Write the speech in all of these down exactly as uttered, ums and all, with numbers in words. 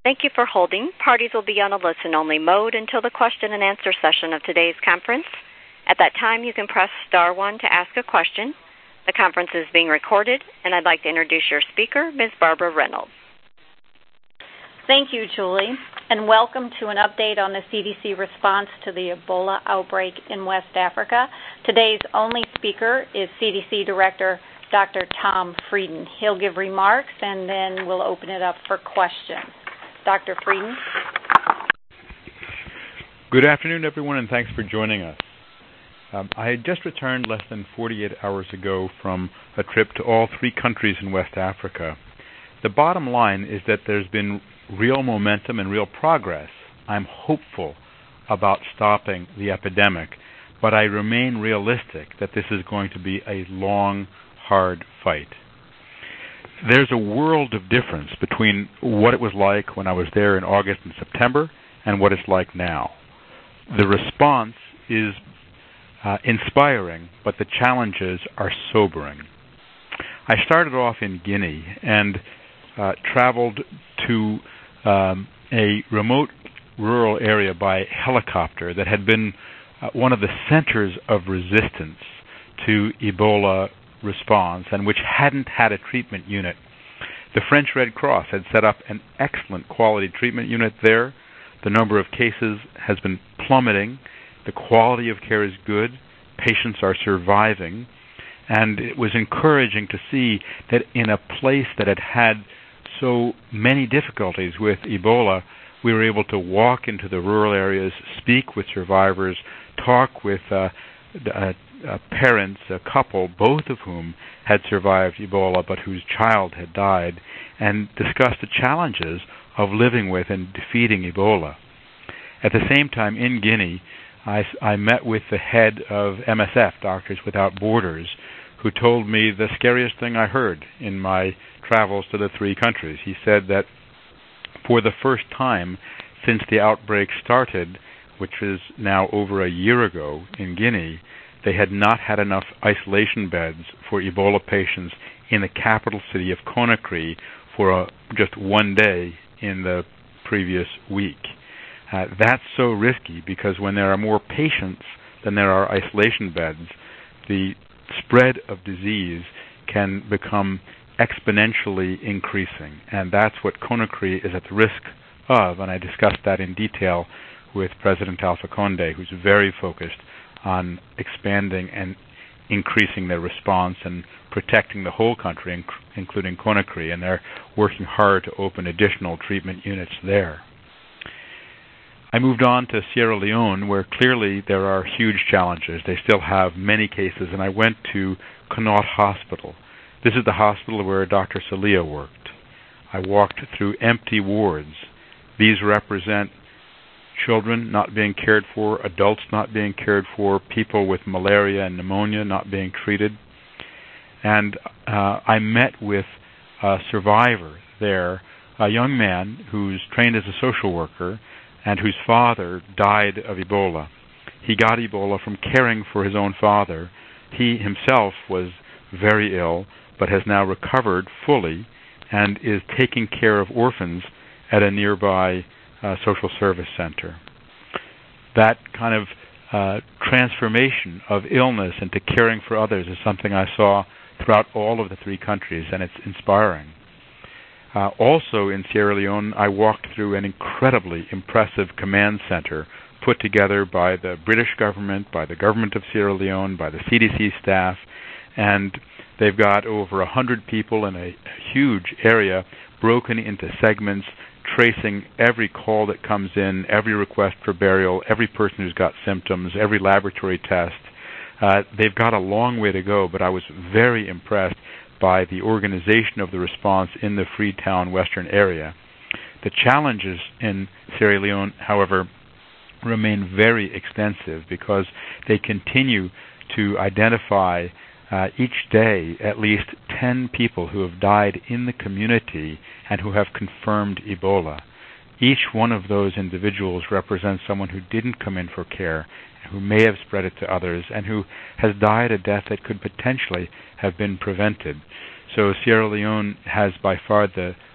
Thank you for holding. Parties will be on a listen-only mode until the question and answer session of today's conference. At that time, you can press star one to ask a question. The conference is being recorded, and I'd like to introduce your speaker, Miz Barbara Reynolds. Thank you, Julie, and welcome to an update on the C D C response to the Ebola outbreak in West Africa. Today's only speaker is C D C Director Doctor Tom Frieden. He'll give remarks, and then we'll open it up for questions. Doctor Frieden. Good afternoon, everyone, and thanks for joining us. Um, I had just returned less than forty-eight hours ago from a trip to all three countries in West Africa. The bottom line is that there's been real momentum and real progress. I'm hopeful about stopping the epidemic, but I remain realistic that this is going to be a long, hard fight. There's a world of difference between what it was like when I was there in August and September and what it's like now. The response is uh, inspiring, but the challenges are sobering. I started off in Guinea and uh, traveled to um, a remote rural area by helicopter that had been uh, one of the centers of resistance to Ebola response and which hadn't had a treatment unit. The French Red Cross had set up an excellent quality treatment unit there. The number of cases has been plummeting. The quality of care is good. Patients are surviving. And it was encouraging to see that in a place that had had so many difficulties with Ebola, we were able to walk into the rural areas, speak with survivors, talk with uh, uh, uh, parents, a couple, both of whom had survived Ebola but whose child had died, and discuss the challenges of living with and defeating Ebola. At the same time, in Guinea, I, I met with the head of M S F, Doctors Without Borders, who told me the scariest thing I heard in my travels to the three countries. He said that for the first time since the outbreak started, which is now over a year ago in Guinea, they had not had enough isolation beds for Ebola patients in the capital city of Conakry for a, just one day in the previous week. Uh, that's so risky because when there are more patients than there are isolation beds, the spread of disease can become exponentially increasing, and that's what Conakry is at the risk of, and I discussed that in detail with President Alpha Conde, who's very focused on expanding and increasing their response and protecting the whole country, inc- including Conakry, and they're working hard to open additional treatment units there. I moved on to Sierra Leone, where clearly there are huge challenges. They still have many cases, and I went to Connaught Hospital. This is the hospital where Doctor Salia worked. I walked through empty wards. These represent children not being cared for, adults not being cared for, people with malaria and pneumonia not being treated. And uh, I met with a survivor there, a young man who's trained as a social worker and whose father died of Ebola. He got Ebola from caring for his own father. He himself was very ill, but has now recovered fully and is taking care of orphans at a nearby uh, social service center. That kind of uh, transformation of illness into caring for others is something I saw throughout all of the three countries, and it's inspiring. Uh, also in Sierra Leone, I walked through an incredibly impressive command center put together by the British government, by the government of Sierra Leone, by the C D C staff, and they've got over one hundred people in a huge area broken into segments, tracing every call that comes in, every request for burial, every person who's got symptoms, every laboratory test. Uh, they've got a long way to go, but I was very impressed by the organization of the response in the Freetown Western area. The challenges in Sierra Leone, however, remain very extensive because they continue to identify uh, each day at least ten people who have died in the community and who have confirmed Ebola. Each one of those individuals represents someone who didn't come in for care, who may have spread it to others, and who has died a death that could potentially have been prevented. So Sierra Leone has by far the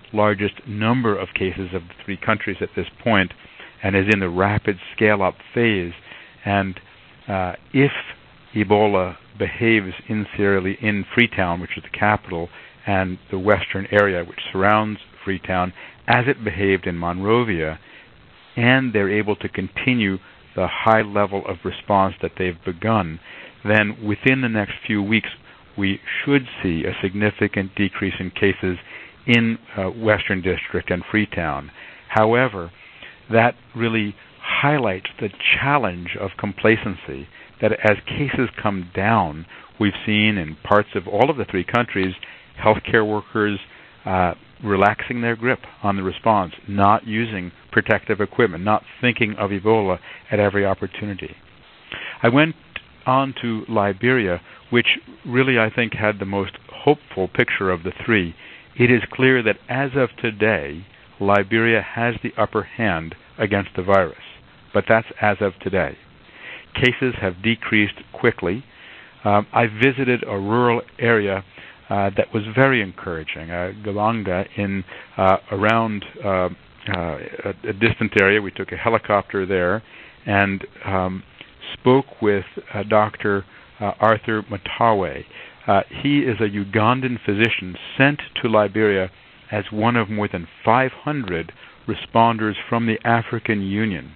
largest number of cases of the three countries at this point and is in the rapid scale-up phase. And uh, if Ebola behaves in Sierra Leone, in Freetown, which is the capital, and the western area which surrounds Freetown, as it behaved in Monrovia, and they're able to continue the high level of response that they've begun, then within the next few weeks we should see a significant decrease in cases in uh, Western District and Freetown. However, that really highlights the challenge of complacency, that as cases come down, we've seen in parts of all of the three countries, healthcare workers uh, relaxing their grip on the response, not using protective equipment, not thinking of Ebola at every opportunity. I went on to Liberia, which really I think had the most hopeful picture of the three. It is clear that as of today, Liberia has the upper hand against the virus, but that's as of today. Cases have decreased quickly. Um, I visited a rural area uh, that was very encouraging, uh, Galanga, in uh, around uh, uh, a, a distant area. We took a helicopter there and um, spoke with uh, Doctor uh, Arthur Matawe. Uh, he is a Ugandan physician sent to Liberia as one of more than five hundred responders from the African Union.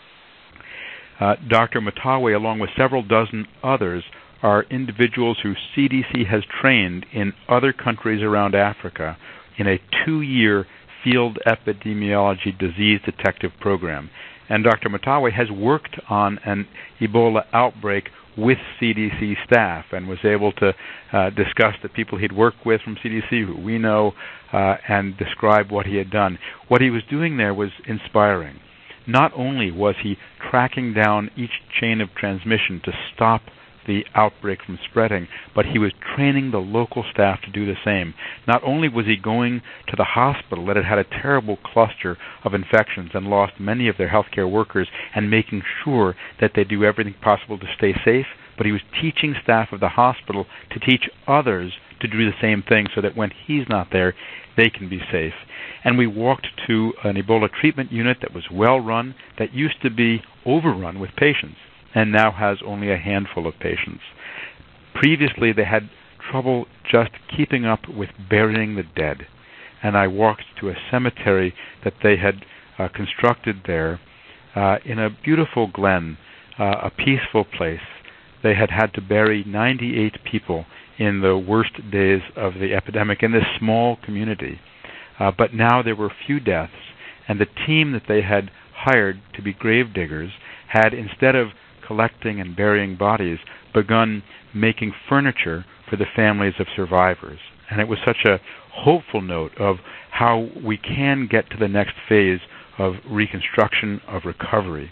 Uh, Doctor Matawe, along with several dozen others, are individuals who C D C has trained in other countries around Africa in a two-year field epidemiology disease detective program. And Doctor Matawe has worked on an Ebola outbreak with C D C staff and was able to uh, discuss the people he'd worked with from C D C, who we know, uh, and describe what he had done. What he was doing there was inspiring. Not only was he tracking down each chain of transmission to stop the outbreak from spreading, but he was training the local staff to do the same. Not only was he going to the hospital that had had a terrible cluster of infections and lost many of their healthcare workers and making sure that they do everything possible to stay safe, but he was teaching staff of the hospital to teach others to do the same thing so that when he's not there, they can be safe. And we walked to an Ebola treatment unit that was well run, that used to be overrun with patients, and now has only a handful of patients. Previously, they had trouble just keeping up with burying the dead. And I walked to a cemetery that they had uh, constructed there uh, in a beautiful glen, uh, a peaceful place. They had had to bury ninety-eight people in the worst days of the epidemic in this small community. Uh, but now there were few deaths, and the team that they had hired to be grave diggers had, instead of collecting and burying bodies, begun making furniture for the families of survivors. And it was such a hopeful note of how we can get to the next phase of reconstruction, of recovery.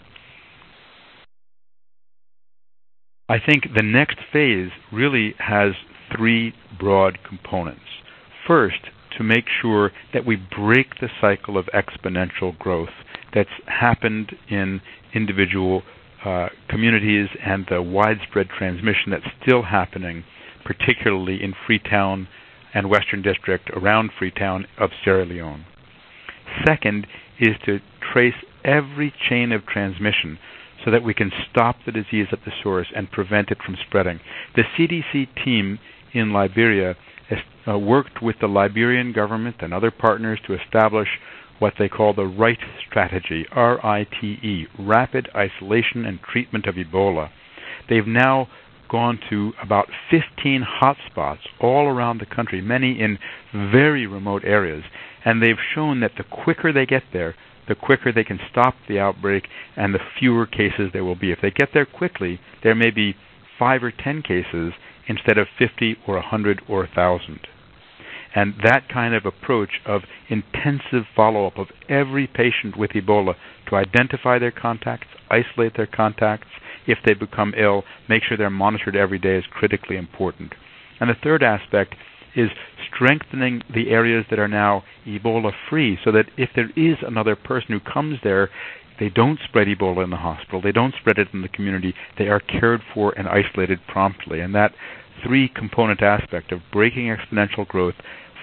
I think the next phase really has three broad components. First, to make sure that we break the cycle of exponential growth that's happened in individual Uh, communities and the widespread transmission that's still happening, particularly in Freetown and Western District around Freetown of Sierra Leone. Second is to trace every chain of transmission so that we can stop the disease at the source and prevent it from spreading. The C D C team in Liberia has uh, worked with the Liberian government and other partners to establish what they call the RITE strategy, R I T E, Rapid Isolation and Treatment of Ebola. They've now gone to about fifteen hotspots all around the country, many in very remote areas, and they've shown that the quicker they get there, the quicker they can stop the outbreak and the fewer cases there will be. If they get there quickly, there may be five or ten cases instead of fifty or one hundred or one thousand. And that kind of approach of intensive follow-up of every patient with Ebola to identify their contacts, isolate their contacts, if they become ill, make sure they're monitored every day is critically important. And the third aspect is strengthening the areas that are now Ebola-free so that if there is another person who comes there, they don't spread Ebola in the hospital, they don't spread it in the community, they are cared for and isolated promptly. And that three-component aspect of breaking exponential growth,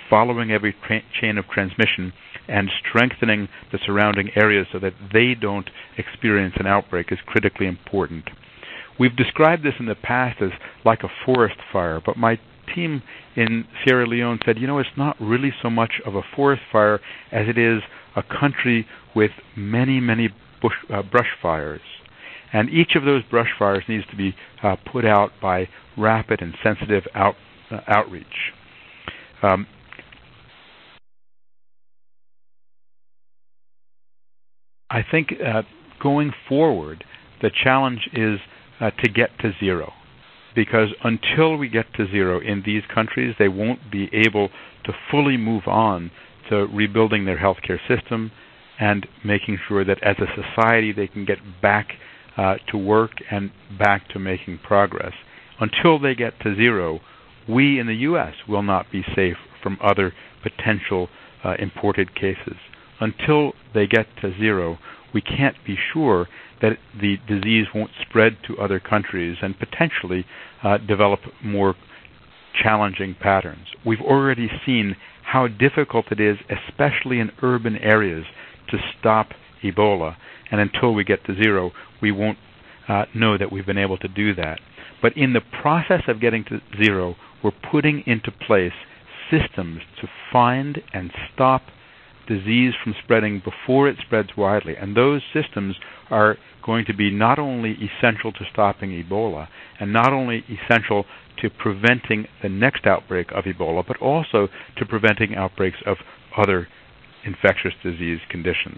following every tra- chain of transmission and strengthening the surrounding areas so that they don't experience an outbreak is critically important. We've described this in the past as like a forest fire, but my team in Sierra Leone said, you know, it's not really so much of a forest fire as it is a country with many, many bush, uh, brush fires. And each of those brush fires needs to be uh, put out by rapid and sensitive out, uh, outreach. Um, I think uh, going forward, the challenge is uh, to get to zero. Because until we get to zero in these countries, they won't be able to fully move on to rebuilding their healthcare system and making sure that as a society they can get back uh, to work and back to making progress. Until they get to zero, we in the U S will not be safe from other potential uh, imported cases. Until they get to zero, we can't be sure that the disease won't spread to other countries and potentially uh, develop more challenging patterns. We've already seen how difficult it is, especially in urban areas, to stop Ebola. And until we get to zero, we won't uh, know that we've been able to do that. But in the process of getting to zero, we're putting into place systems to find and stop disease from spreading before it spreads widely. And those systems are going to be not only essential to stopping Ebola and not only essential to preventing the next outbreak of Ebola, but also to preventing outbreaks of other infectious disease conditions.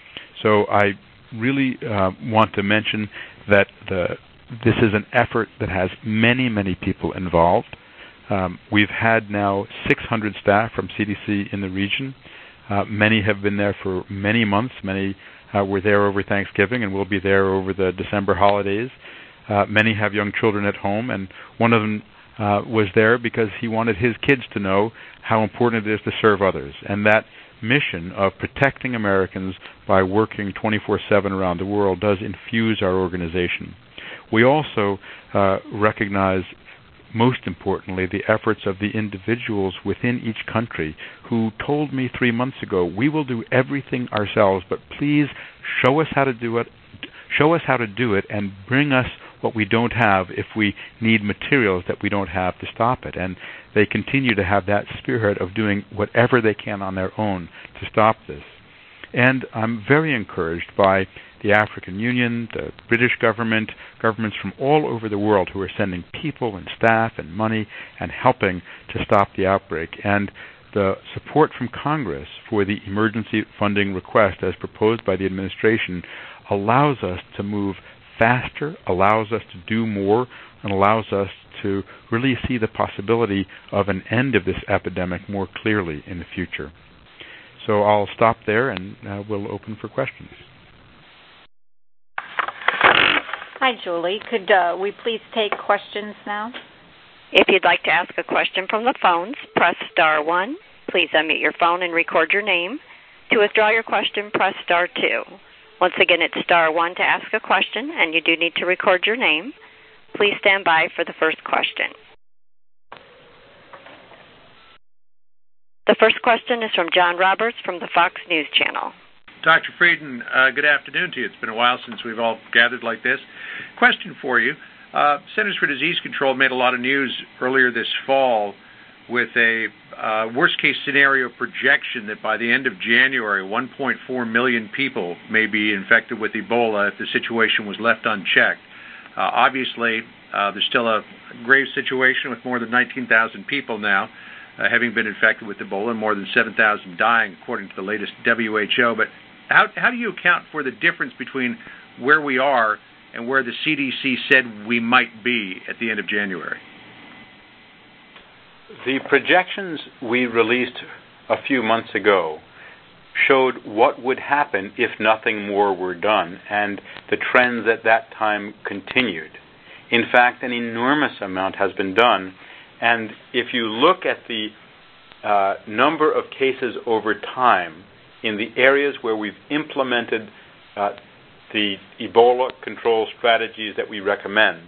So I really uh, want to mention that the, this is an effort that has many, many people involved. Um, we've had now six hundred staff from C D C in the region. Uh, many have been there for many months. Many uh, were there over Thanksgiving and will be there over the December holidays. Uh, many have young children at home, and one of them uh, was there because he wanted his kids to know how important it is to serve others. And that mission of protecting Americans by working twenty-four seven around the world does infuse our organization. We also uh, recognize, most importantly, the efforts of the individuals within each country who told me three months ago, we will do everything ourselves, but please show us how to do it, show us how to do it, and bring us what we don't have if we need materials that we don't have to stop it. And they continue to have that spirit of doing whatever they can on their own to stop this. And I'm very encouraged by the African Union, the British government, governments from all over the world who are sending people and staff and money and helping to stop the outbreak. And the support from Congress for the emergency funding request as proposed by the administration allows us to move faster, allows us to do more, and allows us to really see the possibility of an end of this epidemic more clearly in the future. So I'll stop there and uh, we'll open for questions. Hi, Julie. Could uh, we please take questions now? If you'd like to ask a question from the phones, press star one. Please unmute your phone and record your name. To withdraw your question, press star two. Once again, it's star one to ask a question, and you do need to record your name. Please stand by for the first question. The first question is from John Roberts from the Fox News Channel. Doctor Frieden, uh, good afternoon to you. It's been a while since we've all gathered like this. Question for you. Uh, Centers for Disease Control made a lot of news earlier this fall with a uh, worst-case scenario projection that by the end of January, one point four million people may be infected with Ebola if the situation was left unchecked. Uh, obviously, uh, there's still a grave situation with more than nineteen thousand people now uh, having been infected with Ebola and more than seven thousand dying, according to the latest W H O. But how, how do you account for the difference between where we are and where the C D C said we might be at the end of January? The projections we released a few months ago showed what would happen if nothing more were done, and the trends at that time continued. In fact, an enormous amount has been done, and if you look at the uh, number of cases over time in the areas where we've implemented uh, the Ebola control strategies that we recommend,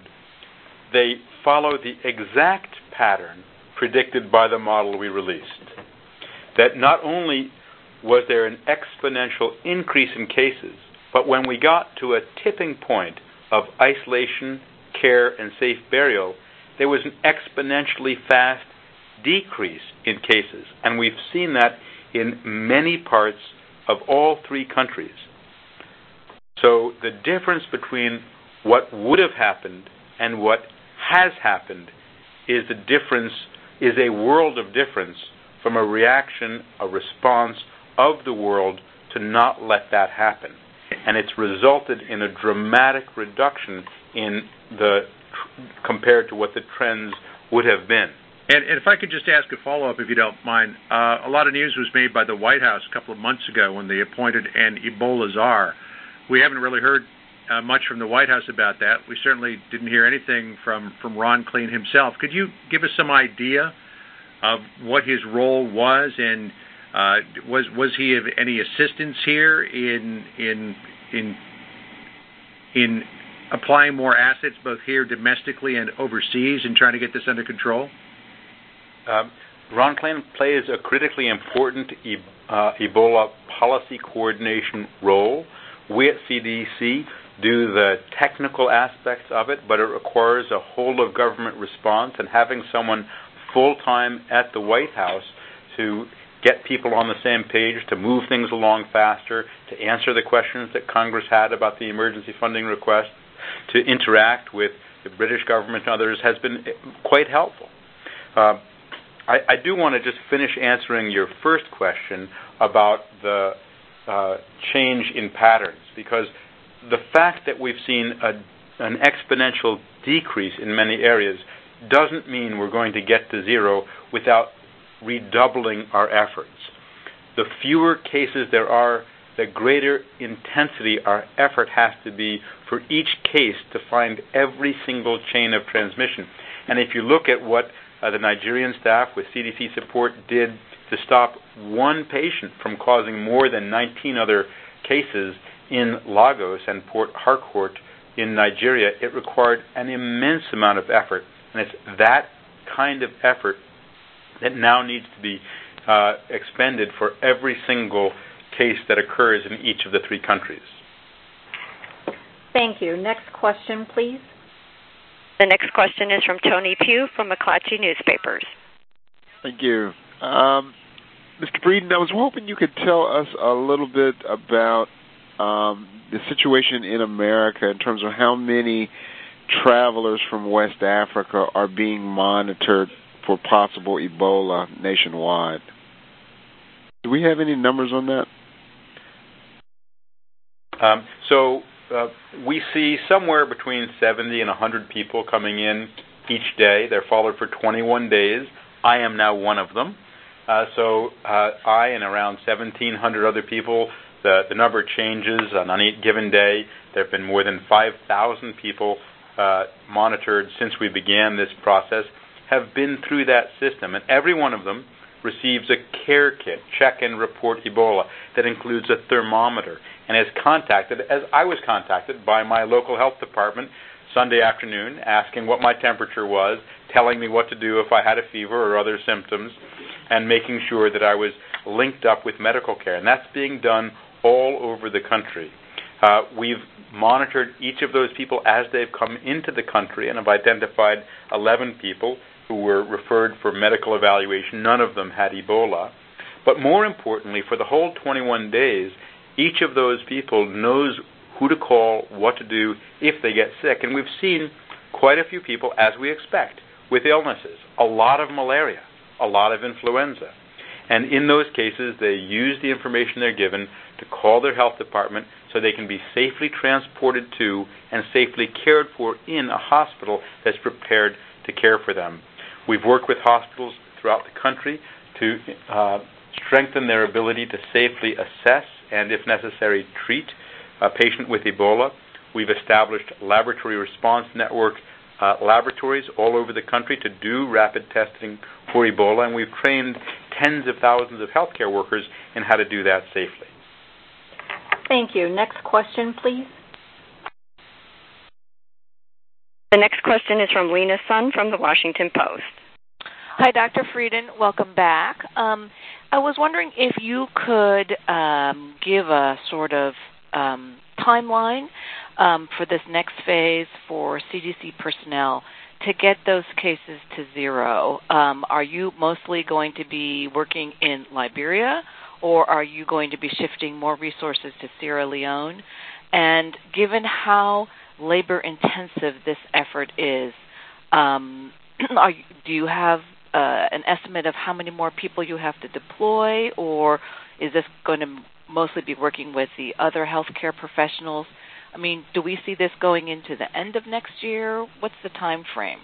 they follow the exact pattern predicted by the model we released. that not only was there an exponential increase in cases, but when we got to a tipping point of isolation, care, and safe burial, there was an exponentially fast decrease in cases. And we've seen that in many parts of all three countries. So the difference between what would have happened and what has happened is the difference, is a world of difference from a reaction, a response of the world to not let that happen. And it's resulted in a dramatic reduction in the compared to what the trends would have been. And, and if I could just ask a follow-up, if you don't mind, uh, a lot of news was made by the White House a couple of months ago when they appointed an Ebola czar. We haven't really heard uh, much from the White House about that. We certainly didn't hear anything from, from Ron Klain himself. Could you give us some idea of what his role was, and uh, was was he of any assistance here in in in in applying more assets both here domestically and overseas in trying to get this under control? Um, Ron Klain plays a critically important e- uh, Ebola policy coordination role. We at C D C do the technical aspects of it, but it requires a whole-of-government response, and having someone full-time at the White House to get people on the same page, to move things along faster, to answer the questions that Congress had about the emergency funding request, to interact with the British government and others has been quite helpful. Uh, I, I do want to just finish answering your first question about the uh, change in patterns, because the fact that we've seen a, an exponential decrease in many areas doesn't mean we're going to get to zero without redoubling our efforts. The fewer cases there are, the greater intensity our effort has to be for each case to find every single chain of transmission. And if you look at what uh, the Nigerian staff with C D C support did to stop one patient from causing more than nineteen other cases in Lagos and Port Harcourt in Nigeria, it required an immense amount of effort. And it's that kind of effort that now needs to be uh, expended for every single case that occurs in each of the three countries. Thank you. Next question, please. The next question is from Tony Pugh from McClatchy Newspapers. Thank you. Um, Mister Breeden, I was hoping you could tell us a little bit about um, the situation in America in terms of how many travelers from West Africa are being monitored for possible Ebola nationwide. Do we have any numbers on that? Um, so uh, we see somewhere between seventy and one hundred people coming in each day. They're followed for twenty-one days. I am now one of them. Uh, so uh, I and around seventeen hundred other people, the, the number changes on any given day. There have been more than five thousand people uh, monitored since we began this process, have been through that system. And every one of them receives a care kit, check and report Ebola, that includes a thermometer, and is contacted, as I was contacted by my local health department Sunday afternoon, asking what my temperature was, telling me what to do if I had a fever or other symptoms, and making sure that I was linked up with medical care. And that's being done all over the country. Uh, we've monitored each of those people as they've come into the country, and have identified eleven people who were referred for medical evaluation. None of them had Ebola. But more importantly, for the whole twenty-one days, each of those people knows who to call, what to do if they get sick. And we've seen quite a few people, as we expect, with illnesses. A lot of malaria, a lot of influenza. And in those cases, they use the information they're given to call their health department so they can be safely transported to and safely cared for in a hospital that's prepared to care for them. We've worked with hospitals throughout the country to uh, strengthen their ability to safely assess and, if necessary, treat a patient with Ebola. We've established laboratory response network uh, laboratories all over the country to do rapid testing for Ebola, and we've trained tens of thousands of healthcare workers in how to do that safely. Thank you. Next question, please. The next question is from Lena Sun from the Washington Post. Hi, Doctor Frieden. Welcome back. Um, I was wondering if you could um, give a sort of um, timeline um, for this next phase for C D C personnel to get those cases to zero. Um, are you mostly going to be working in Liberia, or are you going to be shifting more resources to Sierra Leone? And given how labor-intensive this effort is, um, are you, do you have uh, an estimate of how many more people you have to deploy, or is this going to mostly be working with the other healthcare professionals? I mean, do we see this going into the end of next year? What's the time frame?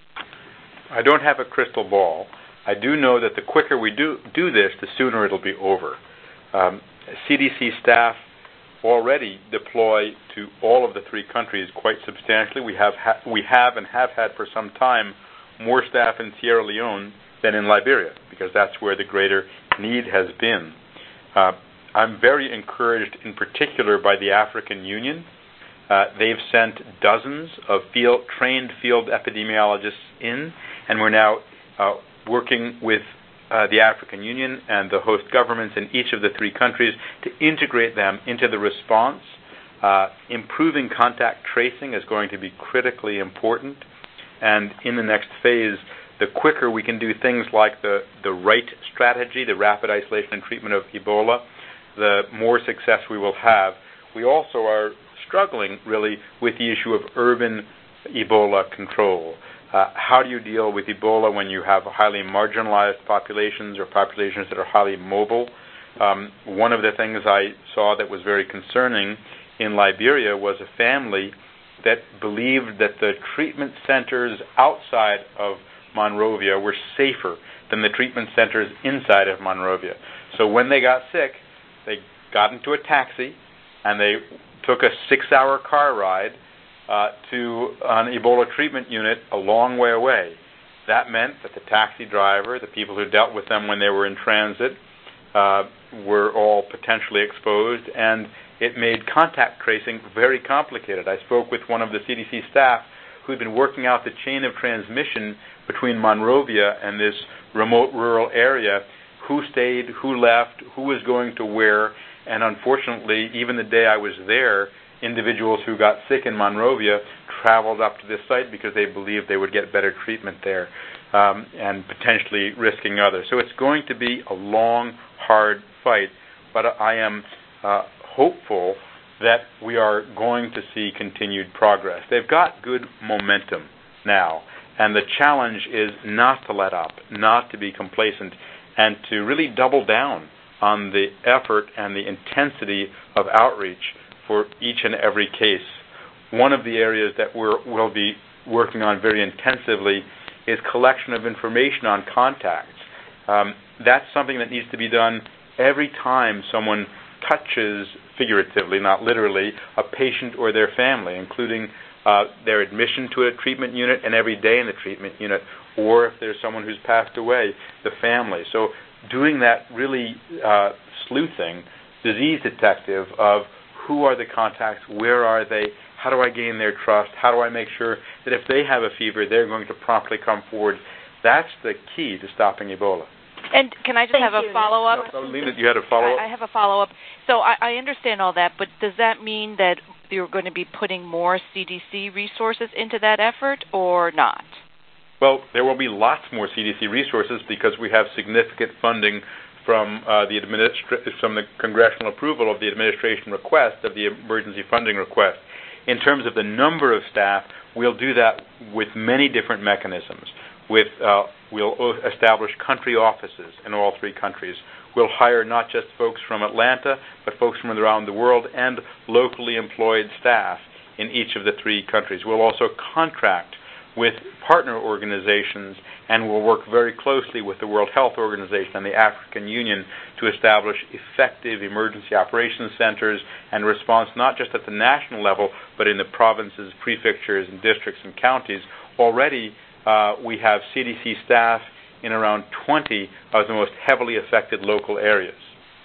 I don't have a crystal ball. I do know that the quicker we do do this, the sooner it'll be over. Um, C D C staff already deploy to all of the three countries quite substantially. We have ha- we have and have had for some time more staff in Sierra Leone than in Liberia, because that's where the greater need has been. Uh, I'm very encouraged in particular by the African Union. Uh, they've sent dozens of field, trained field epidemiologists in, and we're now uh, working with uh, the African Union and the host governments in each of the three countries to integrate them into the response. Uh, improving contact tracing is going to be critically important, and in the next phase, the quicker we can do things like the, the RIGHT strategy, the rapid isolation and treatment of Ebola, the more success we will have. We also are struggling, really, with the issue of urban Ebola control. Uh, how do you deal with Ebola when you have highly marginalized populations or populations that are highly mobile? Um, one of the things I saw that was very concerning in Liberia was a family that believed that the treatment centers outside of Monrovia were safer than the treatment centers inside of Monrovia. So when they got sick, they got into a taxi and they took a six-hour car ride uh, to an Ebola treatment unit a long way away. That meant that the taxi driver, the people who dealt with them when they were in transit, uh, were all potentially exposed, and it made contact tracing very complicated. I spoke with one of the C D C staff who had been working out the chain of transmission between Monrovia and this remote rural area, who stayed, who left, who was going to where, and unfortunately, even the day I was there, individuals who got sick in Monrovia traveled up to this site because they believed they would get better treatment there, um, and potentially risking others. So it's going to be a long, hard fight, but I am uh, hopeful that we are going to see continued progress. They've got good momentum now, and the challenge is not to let up, not to be complacent, and to really double down on the effort and the intensity of outreach for each and every case. One of the areas that we're, we'll be working on very intensively is collection of information on contacts. Um, that's something that needs to be done every time someone touches, figuratively, not literally, a patient or their family, including uh, their admission to a treatment unit and every day in the treatment unit, or if there's someone who's passed away, the family. So doing that really uh, sleuthing, disease detective of who are the contacts, where are they, how do I gain their trust, how do I make sure that if they have a fever, they're going to promptly come forward. That's the key to stopping Ebola. And can I just Thank have you. a follow-up? No, Lena, you had a follow-up? I, I have a follow-up. So I, I understand all that, but does that mean that you're going to be putting more C D C resources into that effort or not? Well, there will be lots more C D C resources because we have significant funding from uh, the administra- from the congressional approval of the administration request of the emergency funding request. In terms of the number of staff, we'll do that with many different mechanisms. With uh, we'll establish country offices in all three countries. We'll hire not just folks from Atlanta, but folks from around the world and locally employed staff in each of the three countries. We'll also contract with partner organizations, and we'll work very closely with the World Health Organization and the African Union to establish effective emergency operations centers and response not just at the national level, but in the provinces, prefectures, and districts and counties. Already, uh, we have C D C staff in around twenty of the most heavily affected local areas.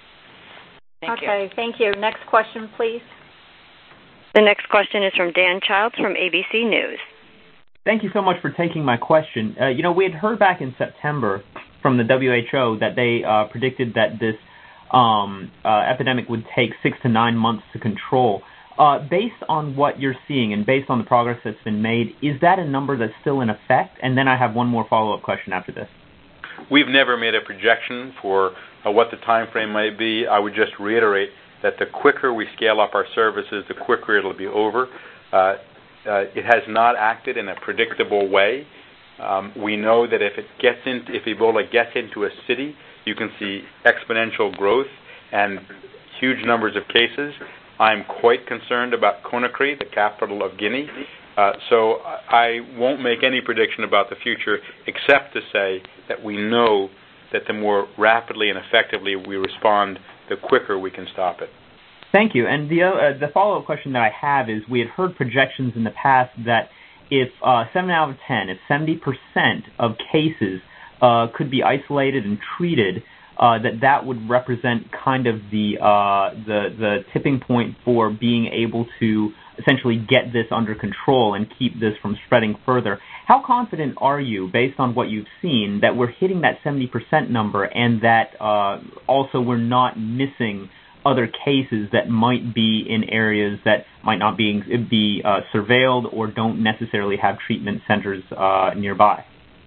Thank okay, you. thank you. Next question, please. The next question is from Dan Childs from A B C News. Thank you so much for taking my question. Uh, you know, we had heard back in September from the W H O that they uh, predicted that this um, uh, epidemic would take six to nine months to control. Uh, based on what you're seeing and based on the progress that's been made, is that a number that's still in effect? And then I have one more follow-up question after this. We've never made a projection for uh, what the time frame might be. I would just reiterate that the quicker we scale up our services, the quicker it'll be over. Uh, uh, it has not acted in a predictable way. Um, we know that if it gets in, if Ebola gets into a city, you can see exponential growth and huge numbers of cases. I'm quite concerned about Conakry, the capital of Guinea. Uh, so I won't make any prediction about the future except to say that we know that the more rapidly and effectively we respond, the quicker we can stop it. Thank you. And the uh, the follow-up question that I have is, we had heard projections in the past that if uh, seven out of ten, if seventy percent of cases uh, could be isolated and treated, uh, that that would represent kind of the uh, the the tipping point for being able to essentially get this under control and keep this from spreading further. How confident are you, based on what you've seen, that we're hitting that seventy percent number and that uh, also we're not missing other cases that might be in areas that might not be, be uh, surveilled or don't necessarily have treatment centers uh, nearby?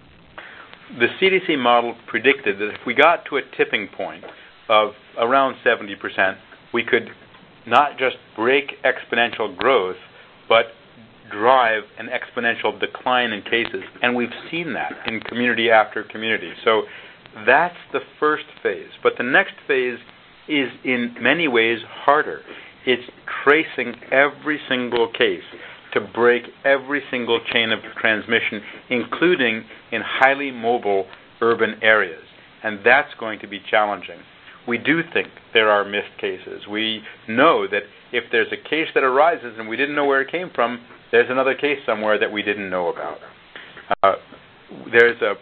The C D C model predicted that if we got to a tipping point of around seventy percent, we could not just break exponential growth, but drive an exponential decline in cases. And we've seen that in community after community. So that's the first phase. But the next phase is in many ways harder. It's tracing every single case to break every single chain of transmission, including in highly mobile urban areas. And that's going to be challenging. We do think there are missed cases. We know that if there's a case that arises and we didn't know where it came from, there's another case somewhere that we didn't know about. Uh, there's a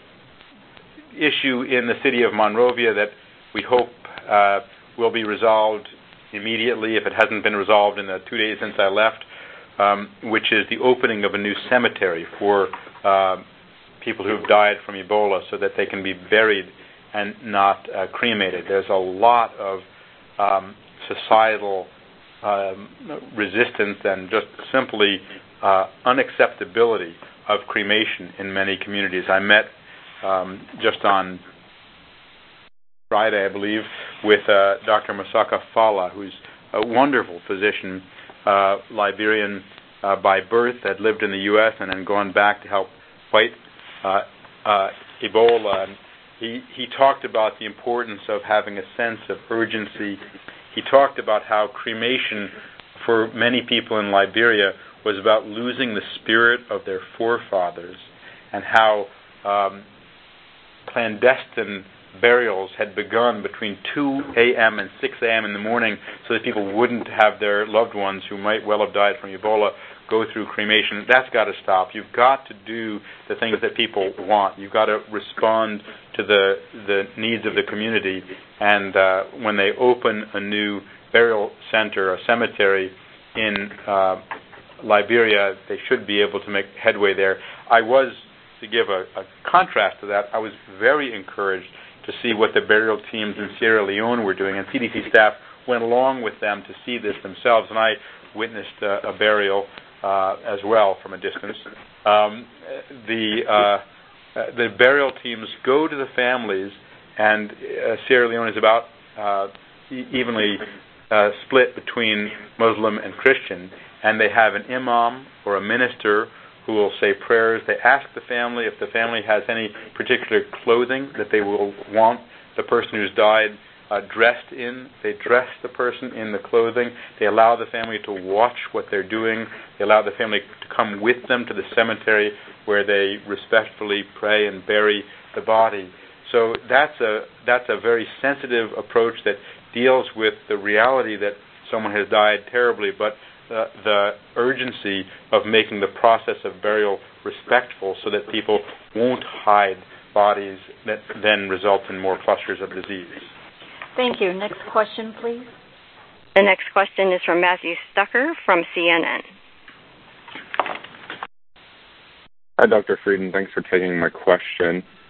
issue in the city of Monrovia that we hope uh, will be resolved immediately, if it hasn't been resolved in the two days since I left, um, which is the opening of a new cemetery for uh, people who have died from Ebola so that they can be buried and not uh, cremated. There's a lot of um, societal um, resistance and just simply uh, unacceptability of cremation in many communities. I met um, just on Friday, I believe, with uh, Doctor Masaka Fala, who's a wonderful physician, uh, Liberian uh, by birth, that lived in the U S and then gone back to help fight uh, uh, Ebola. And he, he talked about the importance of having a sense of urgency. He talked about how cremation for many people in Liberia was about losing the spirit of their forefathers, and how um, clandestine burials had begun between two a.m. and six a.m. in the morning so that people wouldn't have their loved ones who might well have died from Ebola go through cremation. That's got to stop. You've got to do the things that people want. You've got to respond to the the needs of the community. And uh, when they open a new burial center, a cemetery in uh, Liberia, they should be able to make headway there. I was, to give a, a contrast to that, I was very encouraged to see what the burial teams in Sierra Leone were doing, and C D C staff went along with them to see this themselves, and I witnessed uh, a burial uh, as well from a distance. Um, the uh, the burial teams go to the families, and uh, Sierra Leone is about uh, evenly uh, split between Muslim and Christian, and they have an imam or a minister who will say prayers. They ask the family if the family has any particular clothing that they will want the person who's died uh, dressed in. They dress the person in the clothing. They allow the family to watch what they're doing. They allow the family to come with them to the cemetery where they respectfully pray and bury the body. So that's a that's a very sensitive approach that deals with the reality that someone has died terribly, but Uh, the urgency of making the process of burial respectful so that people won't hide bodies that then result in more clusters of disease. Thank you. Next question, please. The next question is from Matthew Stucker from C N N. Hi, Doctor Frieden. Thanks for taking my question.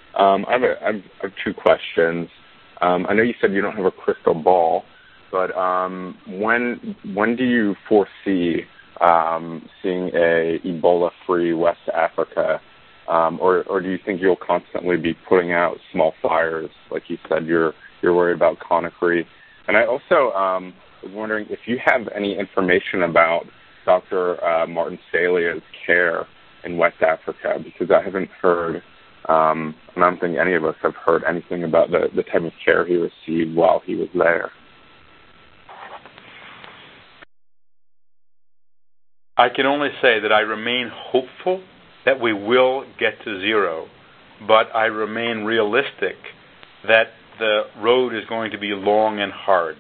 Um, I, have a, I have two questions. Um, I know you said you don't have a crystal ball, but um, when when do you foresee um, seeing a Ebola-free West Africa, um, or, or do you think you'll constantly be putting out small fires? Like you said, you're you're worried about Conakry. And I also um, was wondering if you have any information about Doctor Uh, Martin Salia's care in West Africa, because I haven't heard, um, and I don't think any of us have heard anything about the, the type of care he received while he was there. I can only say that I remain hopeful that we will get to zero, but I remain realistic that the road is going to be long and hard.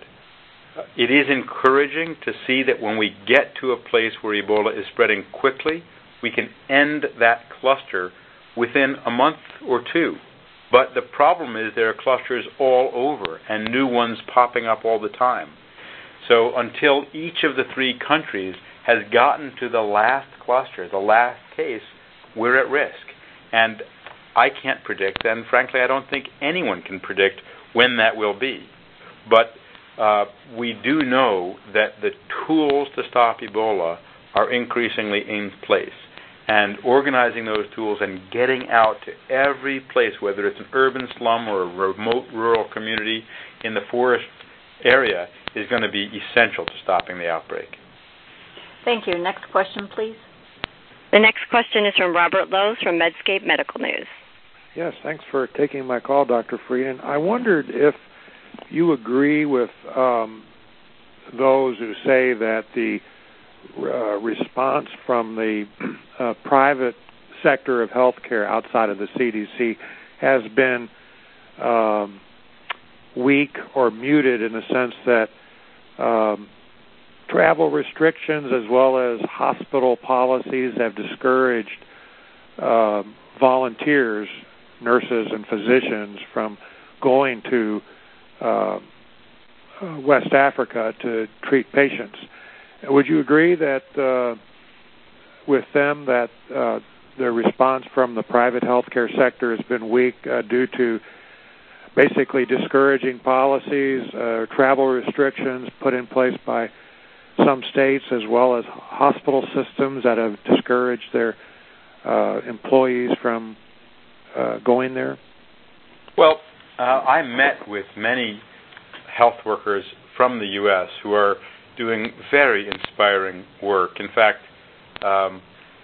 It is encouraging to see that when we get to a place where Ebola is spreading quickly, we can end that cluster within a month or two. But the problem is there are clusters all over and new ones popping up all the time. So until each of the three countries has gotten to the last cluster, the last case, we're at risk. And I can't predict, and frankly I don't think anyone can predict when that will be. But uh, we do know that the tools to stop Ebola are increasingly in place. And organizing those tools and getting out to every place, whether it's an urban slum or a remote rural community in the forest area, is going to be essential to stopping the outbreak. Thank you. Next question, please. The next question is from Robert Lowe's from Medscape Medical News. Yes, thanks for taking my call, Doctor Frieden. I wondered if you agree with um, those who say that the uh, response from the uh, private sector of healthcare outside of the C D C has been um, weak or muted in the sense that um, travel restrictions as well as hospital policies have discouraged uh, volunteers, nurses and physicians from going to uh, West Africa to treat patients. Would you agree that uh, with them that uh, the response from the private healthcare sector has been weak uh, due to basically discouraging policies, uh, travel restrictions put in place by some states as well as hospital systems that have discouraged their uh, employees from uh, going there? Well, uh, I met with many health workers from the U S who are doing very inspiring work. In fact, um,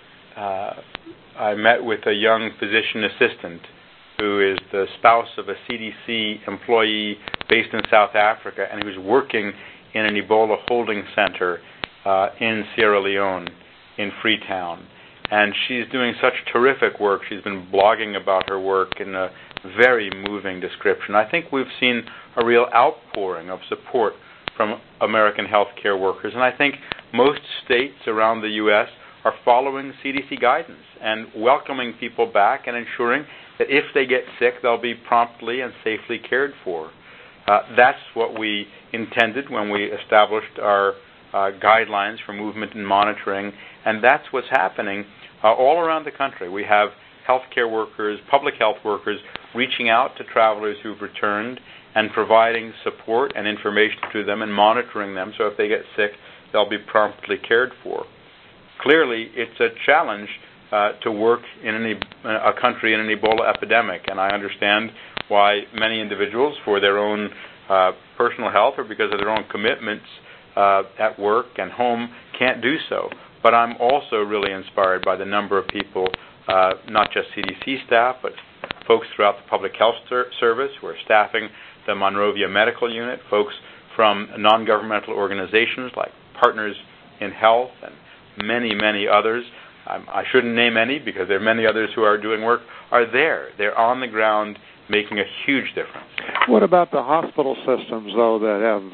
uh, I met with a young physician assistant who is the spouse of a C D C employee based in South Africa and who's working in an Ebola holding center uh, in Sierra Leone, in Freetown. And she's doing such terrific work. She's been blogging about her work in a very moving description. I think we've seen a real outpouring of support from American healthcare workers. And I think most states around the U S are following C D C guidance and welcoming people back and ensuring that if they get sick, they'll be promptly and safely cared for. Uh, that's what we intended when we established our uh, guidelines for movement and monitoring, and that's what's happening uh, all around the country. We have healthcare workers, public health workers, reaching out to travelers who've returned and providing support and information to them and monitoring them so if they get sick, they'll be promptly cared for. Clearly, it's a challenge uh, to work in an, a country in an Ebola epidemic, and I understand why many individuals, for their own uh, personal health or because of their own commitments uh, at work and home, can't do so. But I'm also really inspired by the number of people, uh, not just C D C staff, but folks throughout the Public Health Ser- Service who are staffing the Monrovia Medical Unit, folks from non-governmental organizations like Partners in Health and many, many others. Um, I shouldn't name any because there are many others who are doing work, are there. They're on the ground making a huge difference. What about the hospital systems, though, that have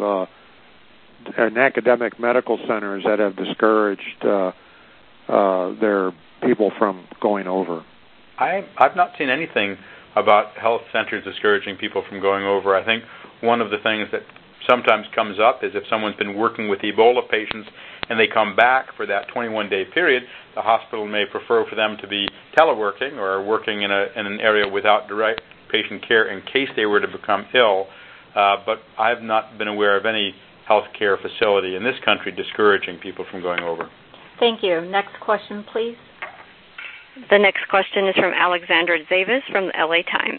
uh, and academic medical centers that have discouraged uh, uh, their people from going over? I, I've not seen anything about health centers discouraging people from going over. I think one of the things that sometimes comes up is if someone's been working with Ebola patients and they come back for that twenty-one day period, the hospital may prefer for them to be teleworking or working in, a, in an area without direct patient care in case they were to become ill. Uh, but I've not been aware of any healthcare facility in this country discouraging people from going over. Thank you. Next question, please. The next question is from Alexandra Zavis from the L A Times.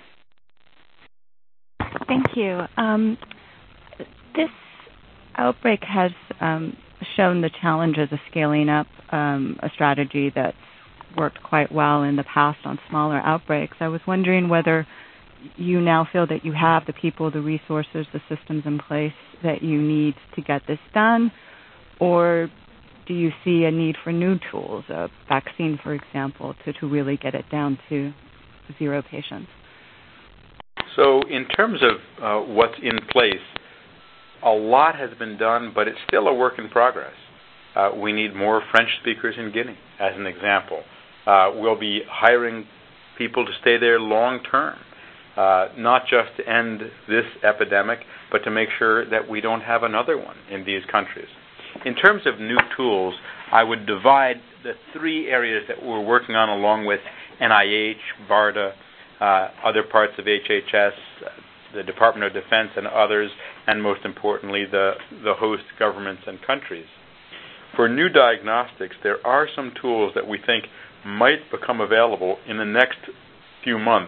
Thank you. Um, this outbreak has um, shown the challenges of scaling up um, a strategy that's worked quite well in the past on smaller outbreaks. I was wondering whether you now feel that you have the people, the resources, the systems in place that you need to get this done, or do you see a need for new tools, a vaccine, for example, to, to really get it down to zero patients? So in terms of uh, what's in place, a lot has been done, but it's still a work in progress. Uh, we need more French speakers in Guinea, as an example. Uh, we'll be hiring people to stay there long term, uh, not just to end this epidemic, but to make sure that we don't have another one in these countries. In terms of new tools, I would divide the three areas that we're working on along with N I H, BARDA, uh, other parts of H H S, the Department of Defense and others, and most importantly, the, the host governments and countries. For new diagnostics, there are some tools that we think might become available in the next few months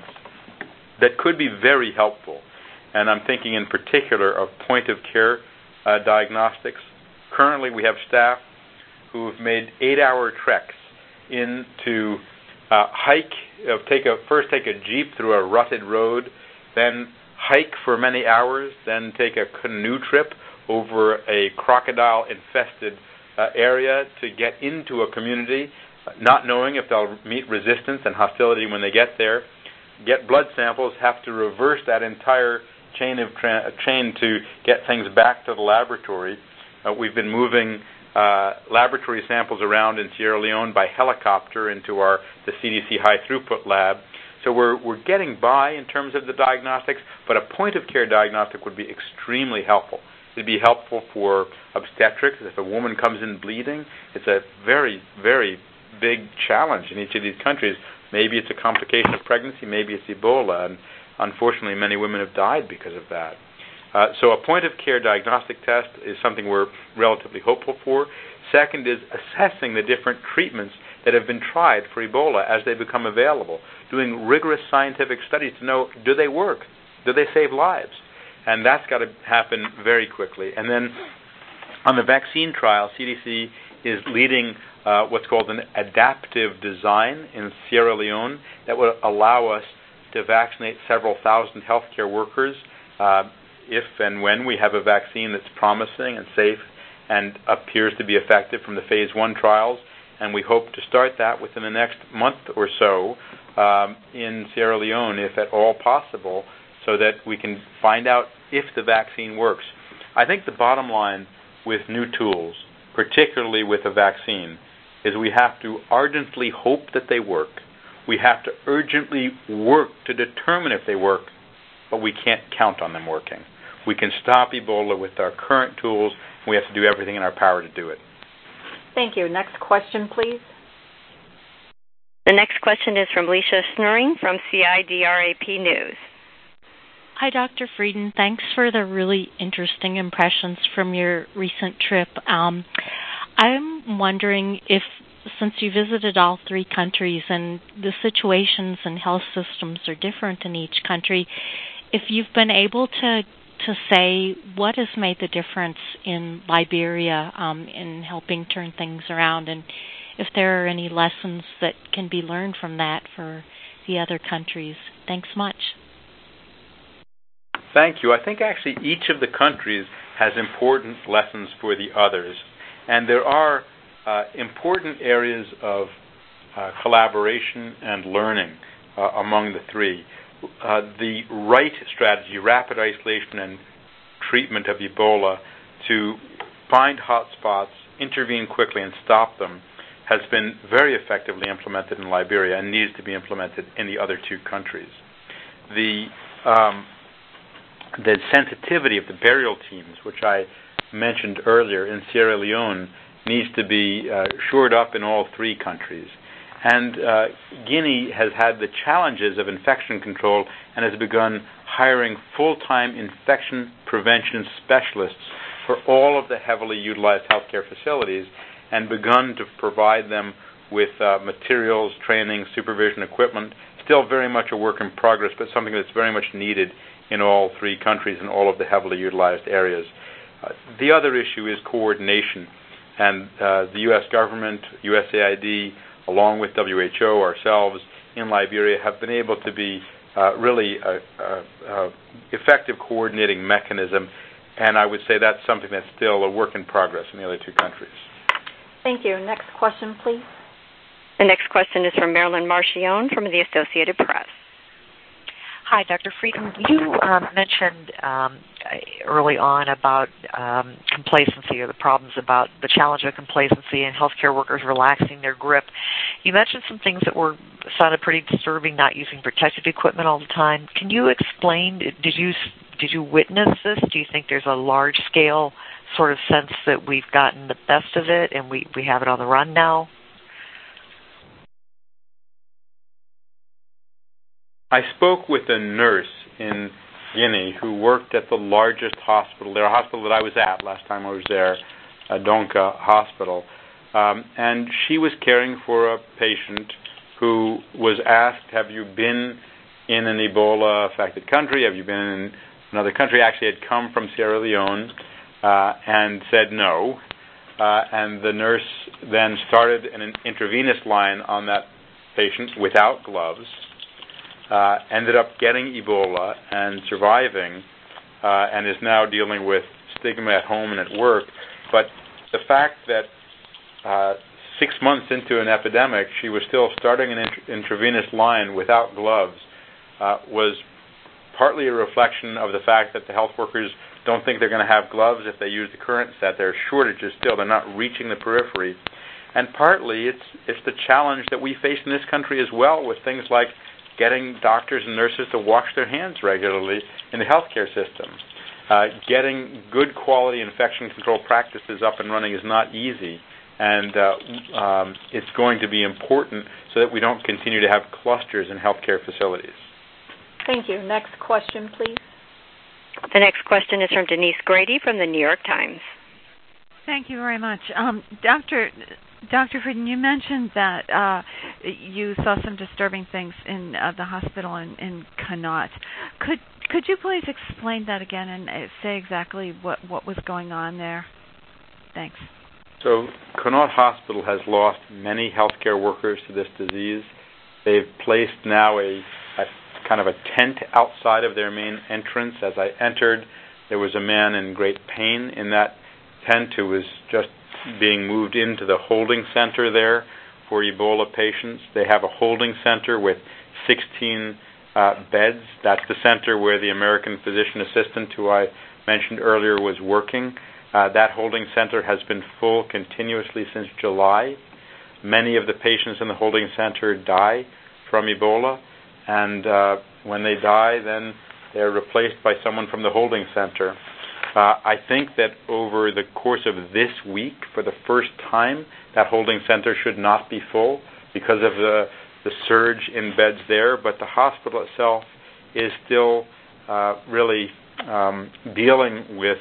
that could be very helpful. And I'm thinking in particular of point-of-care uh, diagnostics. Currently, we have staff who have made eight-hour treks in to uh, hike, uh, take a, first take a jeep through a rutted road, then hike for many hours, then take a canoe trip over a crocodile-infested uh, area to get into a community, not knowing if they'll meet resistance and hostility when they get there, get blood samples, have to reverse that entire chain of tra- chain to get things back to the laboratory. Uh, we've been moving uh, laboratory samples around in Sierra Leone by helicopter into our the C D C high throughput lab. So we're we're getting by in terms of the diagnostics, but a point-of-care diagnostic would be extremely helpful. It'd be helpful for obstetrics. If a woman comes in bleeding, it's a very, very big challenge in each of these countries. Maybe it's a complication of pregnancy, maybe it's Ebola, and unfortunately many women have died because of that. Uh, so a point-of-care diagnostic test is something we're relatively hopeful for. Second is assessing the different treatments that have been tried for Ebola as they become available, doing rigorous scientific studies to know, do they work? Do they save lives? And that's got to happen very quickly. And then on the vaccine trial, C D C is leading uh, what's called an adaptive design in Sierra Leone that will allow us to vaccinate several thousand healthcare workers uh, if and when we have a vaccine that's promising and safe and appears to be effective from the phase one trials. And we hope to start that within the next month or so um, in Sierra Leone, if at all possible, so that we can find out if the vaccine works. I think the bottom line with new tools, particularly with a vaccine, is we have to ardently hope that they work. We have to urgently work to determine if they work, but we can't count on them working. We can stop Ebola with our current tools, and we have to do everything in our power to do it. Thank you. Next question, please. The next question is from Leisha Snurring from C I D R A P News. Hi, Doctor Frieden. Thanks for the really interesting impressions from your recent trip. Um, I'm wondering if, since you visited all three countries and the situations and health systems are different in each country, if you've been able to to say what has made the difference in Liberia um, in helping turn things around, and if there are any lessons that can be learned from that for the other countries. Thanks much. Thank you. I think actually each of the countries has important lessons for the others. And there are uh, important areas of uh, collaboration and learning uh, among the three. Uh, the right strategy, rapid isolation and treatment of Ebola, to find hotspots, intervene quickly and stop them, has been very effectively implemented in Liberia and needs to be implemented in the other two countries. The um, the sensitivity of the burial teams, which I mentioned earlier in Sierra Leone, needs to be uh, shored up in all three countries. And uh, Guinea has had the challenges of infection control and has begun hiring full-time infection prevention specialists for all of the heavily utilized healthcare facilities and begun to provide them with uh, materials, training, supervision, equipment. Still very much a work in progress, but something that's very much needed in all three countries and all of the heavily utilized areas. Uh, the other issue is coordination. And uh, the U S government, U S A I D, along with W H O, ourselves in Liberia, have been able to be uh, really a, a, a effective coordinating mechanism. And I would say that's something that's still a work in progress in the other two countries. Thank you. Next question, please. The next question is from Marilyn Marchione from the Associated Press. Hi, Doctor Frieden. You um, mentioned um, early on about um, complacency or the problems about the challenge of complacency and healthcare workers relaxing their grip. You mentioned some things that were sounded pretty disturbing, not using protective equipment all the time. Can you explain, did you did you witness this? Do you think there's a large-scale sort of sense that we've gotten the best of it and we, we have it on the run now? I spoke with a nurse in Guinea who worked at the largest hospital there, a hospital that I was at last time I was there, Donka Hospital, um, and she was caring for a patient who was asked, have you been in an Ebola-affected country? Have you been in another country? Actually had come from Sierra Leone uh, and said no, uh, and the nurse then started an intravenous line on that patient without gloves. Uh, ended up getting Ebola and surviving, uh, and is now dealing with stigma at home and at work. But the fact that uh, six months into an epidemic, she was still starting an int- intravenous line without gloves uh, was partly a reflection of the fact that the health workers don't think they're going to have gloves if they use the current set. There are shortages still. They're not reaching the periphery. And partly it's it's the challenge that we face in this country as well with things like getting doctors and nurses to wash their hands regularly in the healthcare system. Uh, getting good quality infection control practices up and running is not easy, and uh, um, it's going to be important so that we don't continue to have clusters in healthcare facilities. Thank you. Next question, please. The next question is from Denise Grady from the New York Times. Thank you very much. Um, Doctor Doctor Frieden, you mentioned that uh, you saw some disturbing things in uh, the hospital in, in Connaught. Could could you please explain that again and uh, say exactly what, what was going on there? Thanks. So Connaught Hospital has lost many healthcare workers to this disease. They've placed now a, a kind of a tent outside of their main entrance. As I entered, there was a man in great pain in that tent who was just being moved into the holding center there for Ebola patients. They have a holding center with sixteen uh, beds. That's the center where the American physician assistant who I mentioned earlier was working. Uh, that holding center has been full continuously since July. Many of the patients in the holding center die from Ebola, and uh, when they die, then they're replaced by someone from the holding center. Uh, I think that over the course of this week, for the first time, that holding center should not be full because of the, the surge in beds there, but the hospital itself is still uh, really um, dealing with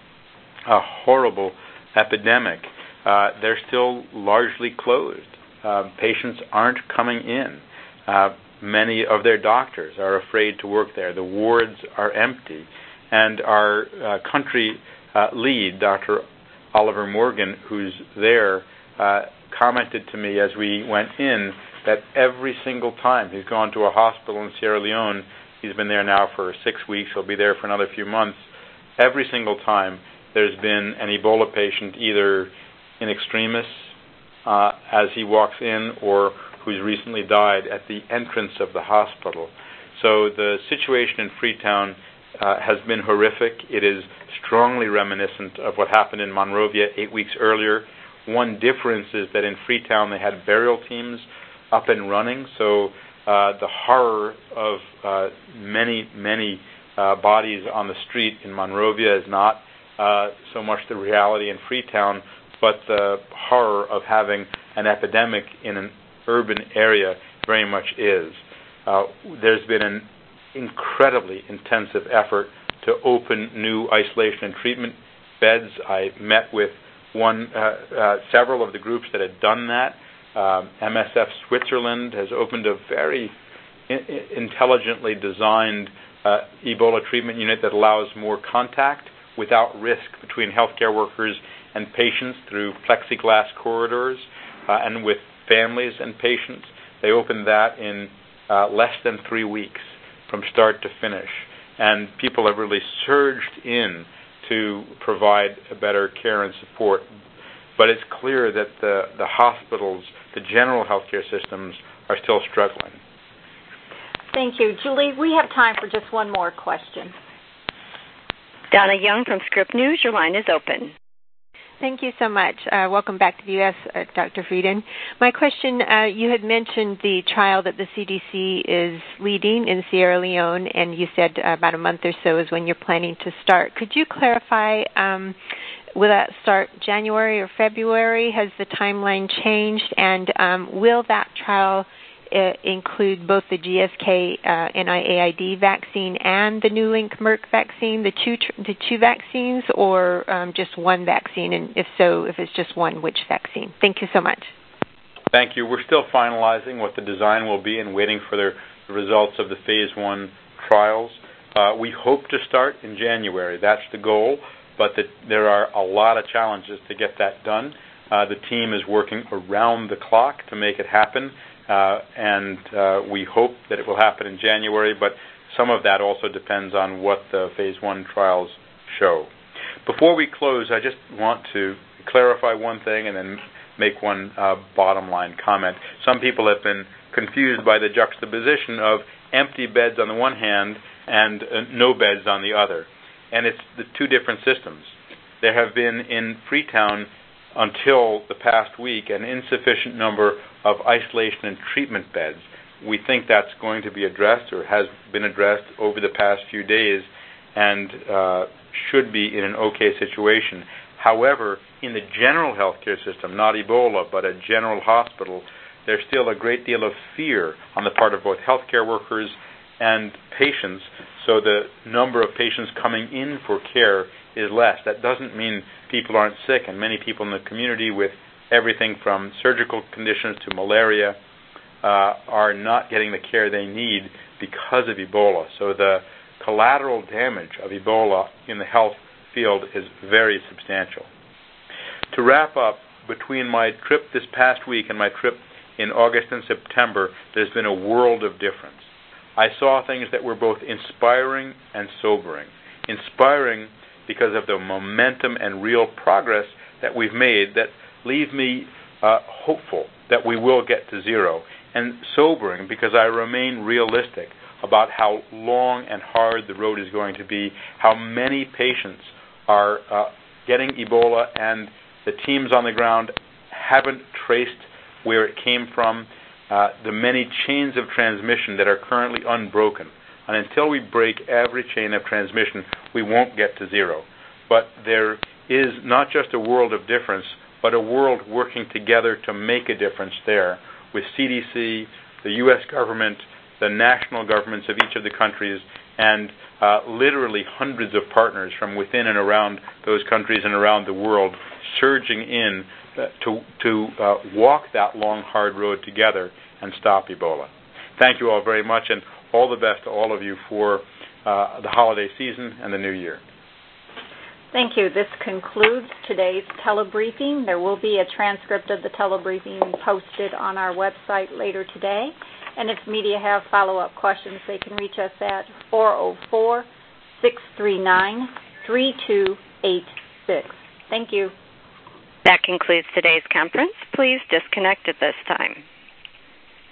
a horrible epidemic. Uh, they're still largely closed. Uh, patients aren't coming in. Uh, many of their doctors are afraid to work there. The wards are empty. And our uh, country uh, lead, Doctor Oliver Morgan, who's there, uh, commented to me as we went in that every single time he's gone to a hospital in Sierra Leone, he's been there now for six weeks, he'll be there for another few months, every single time there's been an Ebola patient either in extremis uh, as he walks in or who's recently died at the entrance of the hospital. So the situation in Freetown Uh, has been horrific. It is strongly reminiscent of what happened in Monrovia eight weeks earlier. One difference is that in Freetown they had burial teams up and running, so uh, the horror of uh, many, many uh, bodies on the street in Monrovia is not uh, so much the reality in Freetown, but the horror of having an epidemic in an urban area very much is. Uh, there's been an incredibly intensive effort to open new isolation and treatment beds. I met with one, uh, uh, several of the groups that had done that. Um, M S F Switzerland has opened a very in- intelligently designed uh, Ebola treatment unit that allows more contact without risk between healthcare workers and patients through plexiglass corridors uh, and with families and patients. They opened that in uh, less than three weeks from start to finish. And people have really surged in to provide a better care and support. But it's clear that the, the hospitals, the general healthcare systems, are still struggling. Thank you. Julie, we have time for just one more question. Donna Young from Scripps News, your line is open. Thank you so much. Uh, welcome back to the U S, uh, Doctor Frieden. My question, uh, you had mentioned the trial that the C D C is leading in Sierra Leone, and you said uh, about a month or so is when you're planning to start. Could you clarify, um, will that start January or February? Has the timeline changed? And um, will that trial uh, include both the G S K uh, N I A I D vaccine and the Newlink Merck vaccine, the two tr- the two vaccines, or um, just one vaccine? And if so, if it's just one, which vaccine? Thank you so much. Thank you. We're still finalizing what the design will be and waiting for the results of the phase one trials. Uh, we hope to start in January. That's the goal, but the, there are a lot of challenges to get that done. Uh, the team is working around the clock to make it happen. Uh, and uh, we hope that it will happen in January, but some of that also depends on what the phase one trials show. Before we close, I just want to clarify one thing and then make one uh, bottom line comment. Some people have been confused by the juxtaposition of empty beds on the one hand and uh, no beds on the other. And it's the two different systems. There have been in Freetown until the past week an insufficient number of isolation and treatment beds. We think that's going to be addressed or has been addressed over the past few days and uh, should be in an okay situation. However, in the general healthcare system, not Ebola, but a general hospital, there's still a great deal of fear on the part of both healthcare workers and patients, so the number of patients coming in for care is less. That doesn't mean people aren't sick, and many people in the community with everything from surgical conditions to malaria uh, are not getting the care they need because of Ebola. So the collateral damage of Ebola in the health field is very substantial. To wrap up, between my trip this past week and my trip in August and September, there's been a world of difference. I saw things that were both inspiring and sobering. Inspiring because of the momentum and real progress that we've made that leave me uh, hopeful that we will get to zero. And sobering because I remain realistic about how long and hard the road is going to be, how many patients are uh, getting Ebola, and the teams on the ground haven't traced where it came from, uh, the many chains of transmission that are currently unbroken. And until we break every chain of transmission, we won't get to zero. But there is not just a world of difference, but a world working together to make a difference there with C D C, the U S government, the national governments of each of the countries, and uh, literally hundreds of partners from within and around those countries and around the world surging in uh, to, to uh, walk that long, hard road together and stop Ebola. Thank you all very much, and all the best to all of you for uh, the holiday season and the new year. Thank you. This concludes today's telebriefing. There will be a transcript of the telebriefing posted on our website later today. And if media have follow-up questions, they can reach us at four oh four, six three nine, three two eight six. Thank you. That concludes today's conference. Please disconnect at this time.